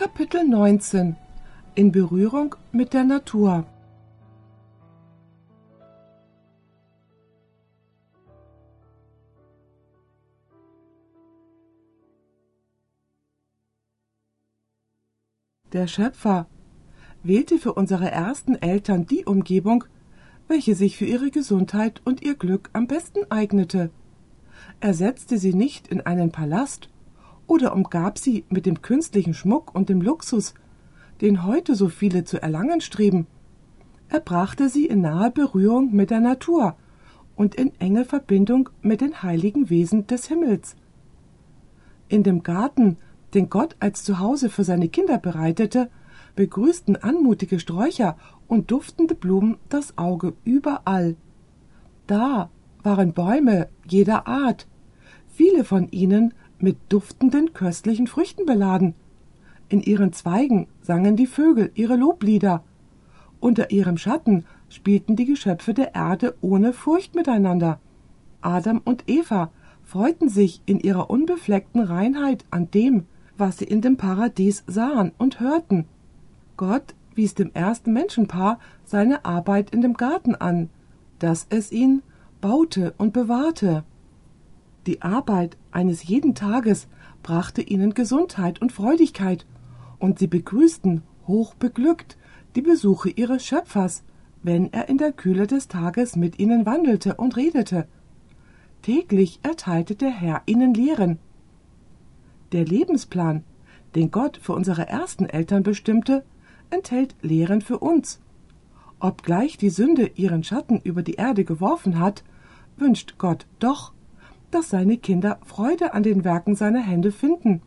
Kapitel 19 – In Berührung mit der Natur. Der Schöpfer wählte für unsere ersten Eltern die Umgebung, welche sich für ihre Gesundheit und ihr Glück am besten eignete. Er setzte sie nicht in einen Palast oder umgab sie mit dem künstlichen Schmuck und dem Luxus, den heute so viele zu erlangen streben. Er brachte sie in nahe Berührung mit der Natur und in enge Verbindung mit den heiligen Wesen des Himmels. In dem Garten, den Gott als Zuhause für seine Kinder bereitete, begrüßten anmutige Sträucher und duftende Blumen das Auge überall. Da waren Bäume jeder Art, viele von ihnen mit duftenden, köstlichen Früchten beladen. In ihren Zweigen sangen die Vögel ihre Loblieder. Unter ihrem Schatten spielten die Geschöpfe der Erde ohne Furcht miteinander. Adam und Eva freuten sich in ihrer unbefleckten Reinheit an dem, was sie in dem Paradies sahen und hörten. Gott wies dem ersten Menschenpaar seine Arbeit in dem Garten an, dass es ihn baute und bewahrte. Die Arbeit eines jeden Tages brachte ihnen Gesundheit und Freudigkeit, und sie begrüßten, hochbeglückt, die Besuche ihres Schöpfers, wenn er in der Kühle des Tages mit ihnen wandelte und redete. Täglich erteilte der Herr ihnen Lehren. Der Lebensplan, den Gott für unsere ersten Eltern bestimmte, enthält Lehren für uns. Obgleich die Sünde ihren Schatten über die Erde geworfen hat, wünscht Gott doch, dass seine Kinder Freude an den Werken seiner Hände finden.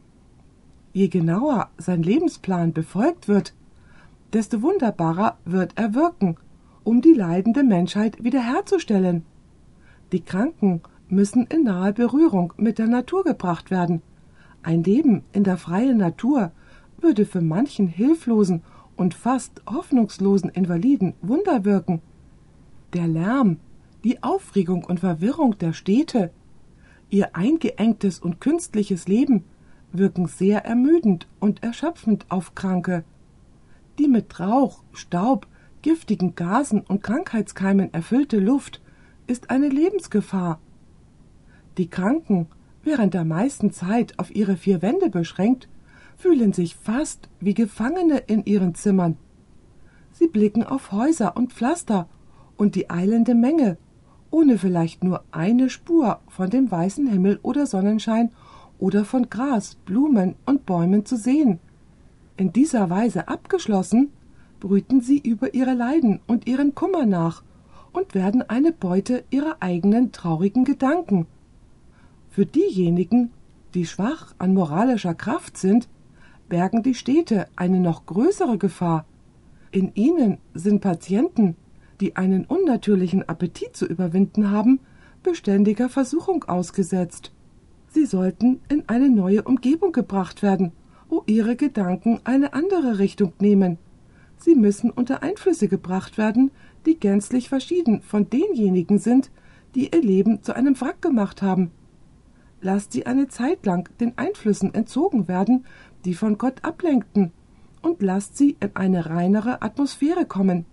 Je genauer sein Lebensplan befolgt wird, desto wunderbarer wird er wirken, um die leidende Menschheit wiederherzustellen. Die Kranken müssen in nahe Berührung mit der Natur gebracht werden. Ein Leben in der freien Natur würde für manchen hilflosen und fast hoffnungslosen Invaliden Wunder wirken. Der Lärm, die Aufregung und Verwirrung der Städte, ihr eingeengtes und künstliches Leben wirken sehr ermüdend und erschöpfend auf Kranke. Die mit Rauch, Staub, giftigen Gasen und Krankheitskeimen erfüllte Luft ist eine Lebensgefahr. Die Kranken, während der meisten Zeit auf ihre vier Wände beschränkt, fühlen sich fast wie Gefangene in ihren Zimmern. Sie blicken auf Häuser und Pflaster und die eilende Menge, ohne vielleicht nur eine Spur von dem weißen Himmel oder Sonnenschein oder von Gras, Blumen und Bäumen zu sehen. In dieser Weise abgeschlossen, brüten sie über ihre Leiden und ihren Kummer nach und werden eine Beute ihrer eigenen traurigen Gedanken. Für diejenigen, die schwach an moralischer Kraft sind, bergen die Städte eine noch größere Gefahr. In ihnen sind Patienten, die einen unnatürlichen Appetit zu überwinden haben, beständiger Versuchung ausgesetzt. Sie sollten in eine neue Umgebung gebracht werden, wo ihre Gedanken eine andere Richtung nehmen. Sie müssen unter Einflüsse gebracht werden, die gänzlich verschieden von denjenigen sind, die ihr Leben zu einem Wrack gemacht haben. Lasst sie eine Zeit lang den Einflüssen entzogen werden, die von Gott ablenkten, und lasst sie in eine reinere Atmosphäre kommen.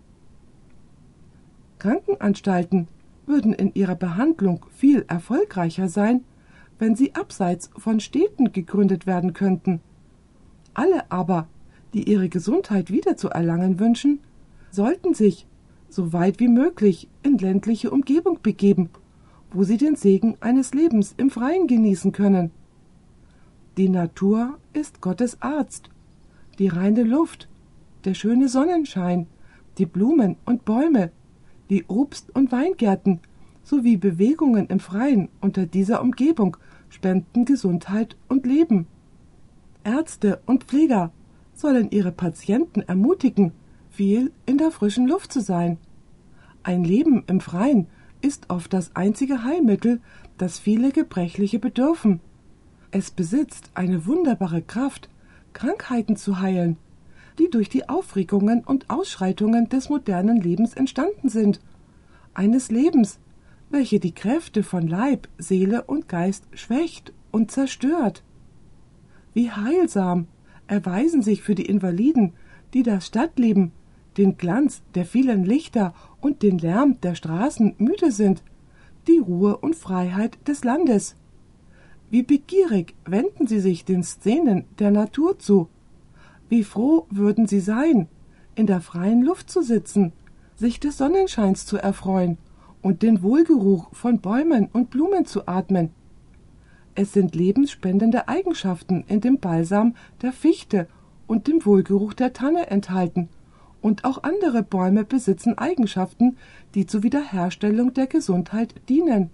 Krankenanstalten würden in ihrer Behandlung viel erfolgreicher sein, wenn sie abseits von Städten gegründet werden könnten. Alle aber, die ihre Gesundheit wiederzuerlangen wünschen, sollten sich, so weit wie möglich, in ländliche Umgebung begeben, wo sie den Segen eines Lebens im Freien genießen können. Die Natur ist Gottes Arzt. Die reine Luft, der schöne Sonnenschein, die Blumen und Bäume, die Obst- und Weingärten sowie Bewegungen im Freien unter dieser Umgebung spenden Gesundheit und Leben. Ärzte und Pfleger sollen ihre Patienten ermutigen, viel in der frischen Luft zu sein. Ein Leben im Freien ist oft das einzige Heilmittel, das viele Gebrechliche bedürfen. Es besitzt eine wunderbare Kraft, Krankheiten zu heilen, die durch die Aufregungen und Ausschreitungen des modernen Lebens entstanden sind. Eines Lebens, welche die Kräfte von Leib, Seele und Geist schwächt und zerstört. Wie heilsam, erweisen sich für die Invaliden, die das Stadtleben, den Glanz der vielen Lichter und den Lärm der Straßen müde sind, die Ruhe und Freiheit des Landes. Wie begierig wenden sie sich den Szenen der Natur zu. Wie froh würden sie sein, in der freien Luft zu sitzen, sich des Sonnenscheins zu erfreuen und den Wohlgeruch von Bäumen und Blumen zu atmen. Es sind lebensspendende Eigenschaften in dem Balsam der Fichte und dem Wohlgeruch der Tanne enthalten, und auch andere Bäume besitzen Eigenschaften, die zur Wiederherstellung der Gesundheit dienen.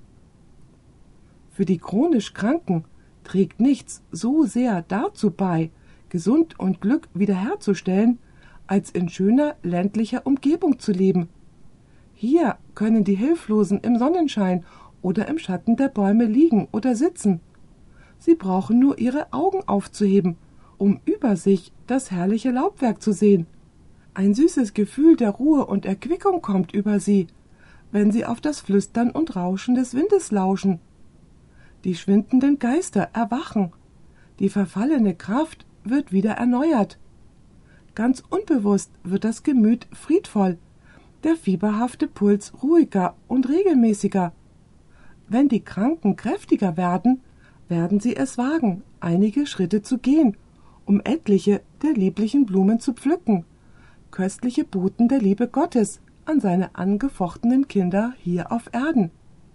Für die chronisch Kranken trägt nichts so sehr dazu bei, Gesund und Glück wiederherzustellen, als in schöner ländlicher Umgebung zu leben. Hier können die Hilflosen im Sonnenschein oder im Schatten der Bäume liegen oder sitzen. Sie brauchen nur ihre Augen aufzuheben, um über sich das herrliche Laubwerk zu sehen. Ein süßes Gefühl der Ruhe und Erquickung kommt über sie, wenn sie auf das Flüstern und Rauschen des Windes lauschen. Die schwindenden Geister erwachen, die verfallene Kraft wird wieder erneuert. Ganz unbewusst wird das Gemüt friedvoll, der fieberhafte Puls ruhiger und regelmäßiger. Wenn die Kranken kräftiger werden, werden sie es wagen, einige Schritte zu gehen, um etliche der lieblichen Blumen zu pflücken, köstliche Boten der Liebe Gottes an seine angefochtenen Kinder hier auf Erden.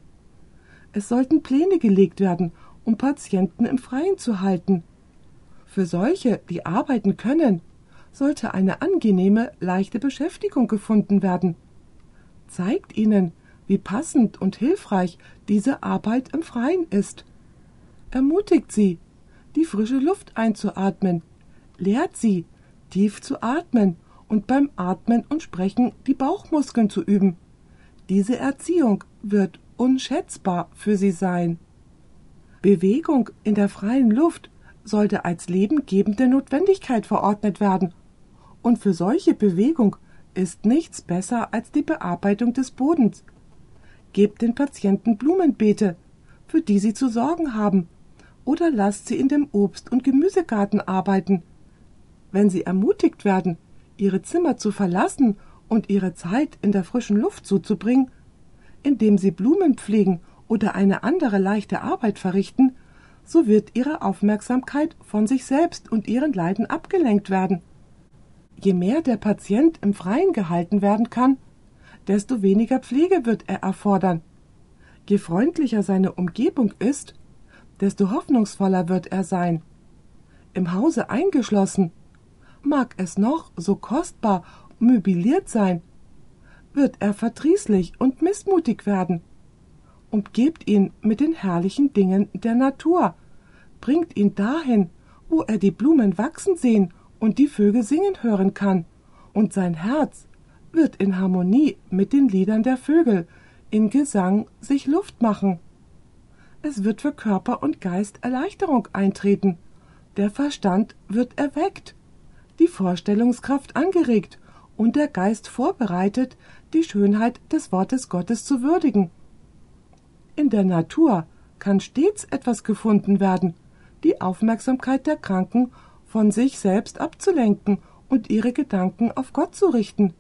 Es sollten Pläne gelegt werden, um Patienten im Freien zu halten. Für solche, die arbeiten können, sollte eine angenehme, leichte Beschäftigung gefunden werden. Zeigt ihnen, wie passend und hilfreich diese Arbeit im Freien ist. Ermutigt sie, die frische Luft einzuatmen, lehrt sie, tief zu atmen und beim Atmen und Sprechen die Bauchmuskeln zu üben. Diese Erziehung wird unschätzbar für sie sein. Bewegung in der freien Luft sollte als lebengebende Notwendigkeit verordnet werden. Und für solche Bewegung ist nichts besser als die Bearbeitung des Bodens. Gebt den Patienten Blumenbeete, für die sie zu sorgen haben, oder lasst sie in dem Obst- und Gemüsegarten arbeiten. Wenn sie ermutigt werden, ihre Zimmer zu verlassen und ihre Zeit in der frischen Luft zuzubringen, indem sie Blumen pflegen oder eine andere leichte Arbeit verrichten, so wird ihre Aufmerksamkeit von sich selbst und ihren Leiden abgelenkt werden. Je mehr der Patient im Freien gehalten werden kann, desto weniger Pflege wird er erfordern. Je freundlicher seine Umgebung ist, desto hoffnungsvoller wird er sein. Im Hause eingeschlossen, mag es noch so kostbar möbliert sein, wird er verdrießlich und missmutig werden. Umgebt ihn mit den herrlichen Dingen der Natur, bringt ihn dahin, wo er die Blumen wachsen sehen und die Vögel singen hören kann, und sein Herz wird in Harmonie mit den Liedern der Vögel in Gesang sich Luft machen. Es wird für Körper und Geist Erleichterung eintreten, der Verstand wird erweckt, die Vorstellungskraft angeregt und der Geist vorbereitet, die Schönheit des Wortes Gottes zu würdigen. In der Natur kann stets etwas gefunden werden, die Aufmerksamkeit der Kranken von sich selbst abzulenken und ihre Gedanken auf Gott zu richten.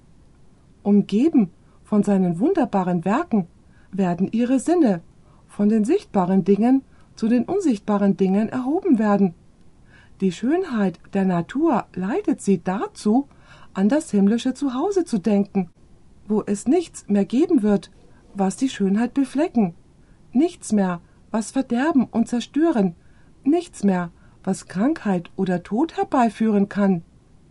Umgeben von seinen wunderbaren Werken werden ihre Sinne von den sichtbaren Dingen zu den unsichtbaren Dingen erhoben werden. Die Schönheit der Natur leitet sie dazu, an das himmlische Zuhause zu denken, wo es nichts mehr geben wird, was die Schönheit beflecken, nichts mehr, was verderben und zerstören, nichts mehr, was Krankheit oder Tod herbeiführen kann.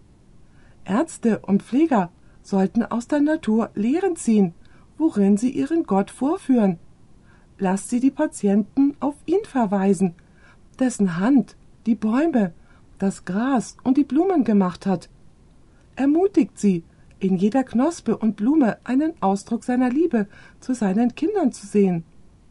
Ärzte und Pfleger sollten aus der Natur Lehren ziehen, worin sie ihren Gott vorführen. Lasst sie die Patienten auf ihn verweisen, dessen Hand die Bäume, das Gras und die Blumen gemacht hat. Ermutigt sie, in jeder Knospe und Blume einen Ausdruck seiner Liebe zu seinen Kindern zu sehen.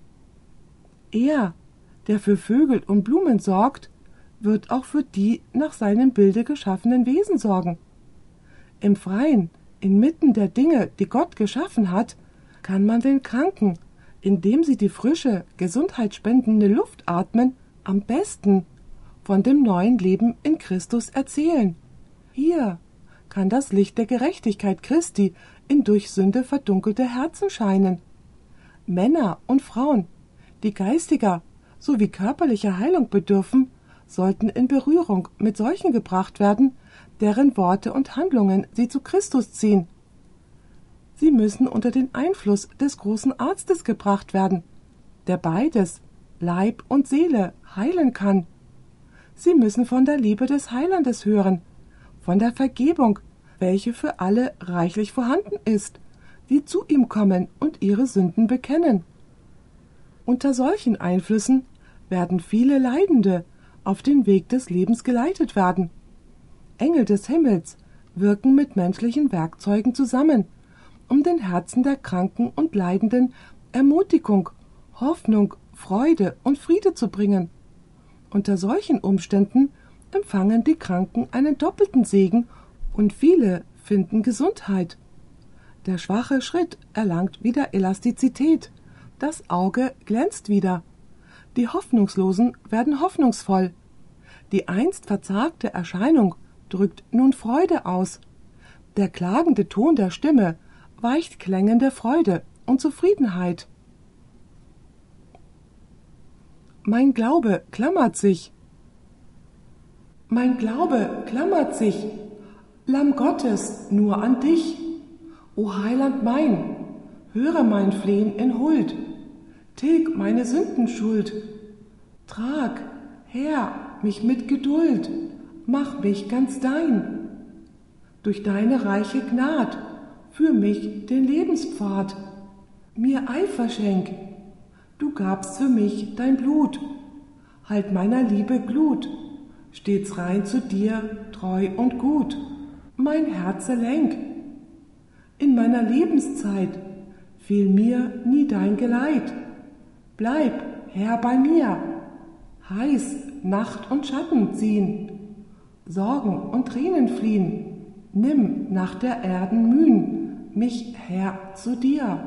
Er, der für Vögel und Blumen sorgt, wird auch für die nach seinem Bilde geschaffenen Wesen sorgen. Im Freien, inmitten der Dinge, die Gott geschaffen hat, kann man den Kranken, indem sie die frische, gesundheitsspendende Luft atmen, am besten von dem neuen Leben in Christus erzählen. Hier kann das Licht der Gerechtigkeit Christi in durch Sünde verdunkelte Herzen scheinen. Männer und Frauen, die geistiger sowie körperlicher Heilung bedürfen, sollten in Berührung mit solchen gebracht werden, deren Worte und Handlungen sie zu Christus ziehen. Sie müssen unter den Einfluss des großen Arztes gebracht werden, der beides, Leib und Seele, heilen kann. Sie müssen von der Liebe des Heilandes hören, von der Vergebung, welche für alle reichlich vorhanden ist, die zu ihm kommen und ihre Sünden bekennen. Unter solchen Einflüssen werden viele Leidende auf den Weg des Lebens geleitet werden. Engel des Himmels wirken mit menschlichen Werkzeugen zusammen, um den Herzen der Kranken und Leidenden Ermutigung, Hoffnung, Freude und Friede zu bringen. Unter solchen Umständen empfangen die Kranken einen doppelten Segen und viele finden Gesundheit. Der schwache Schritt erlangt wieder Elastizität, das Auge glänzt wieder. Die Hoffnungslosen werden hoffnungsvoll. Die einst verzagte Erscheinung drückt nun Freude aus. Der klagende Ton der Stimme weicht Klängen der Freude und Zufriedenheit. Mein Glaube klammert sich. Mein Glaube klammert sich, Lamm Gottes, nur an dich. O Heiland mein, höre mein Flehen in Huld, tilg meine Sündenschuld. Trag, Herr, mich mit Geduld, mach mich ganz dein. Durch deine reiche Gnad führ mich den Lebenspfad, mir Eifer schenk, du gabst für mich dein Blut, halt meiner Liebe Glut, stets rein zu dir, treu und gut, mein Herze lenk. In meiner Lebenszeit fehl mir nie dein Geleit, bleib, Herr, bei mir, heiß Nacht und Schatten ziehen, Sorgen und Tränen fliehen, nimm nach der Erden Mühen, mich, Herr, zu dir.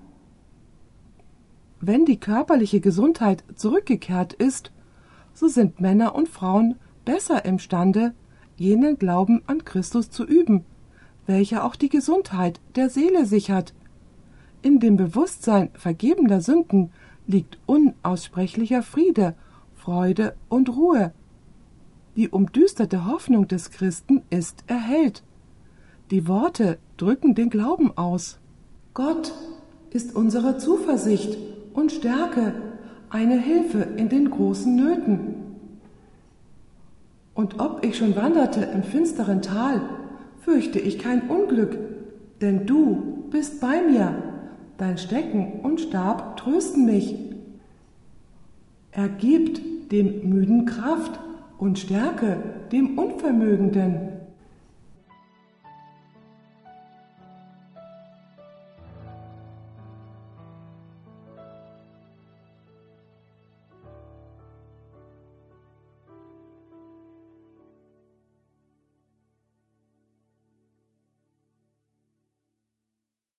Wenn die körperliche Gesundheit zurückgekehrt ist, so sind Männer und Frauen besser imstande, jenen Glauben an Christus zu üben, welcher auch die Gesundheit der Seele sichert. In dem Bewusstsein vergebener Sünden liegt unaussprechlicher Friede, Freude und Ruhe. Die umdüsterte Hoffnung des Christen ist erhellt. Die Worte drücken den Glauben aus. Gott ist unsere Zuversicht und Stärke, eine Hilfe in den großen Nöten. Und ob ich schon wanderte im finsteren Tal, fürchte ich kein Unglück, denn du bist bei mir, dein Stecken und Stab trösten mich. Er gibt dem Müden Kraft und Stärke dem Unvermögenden.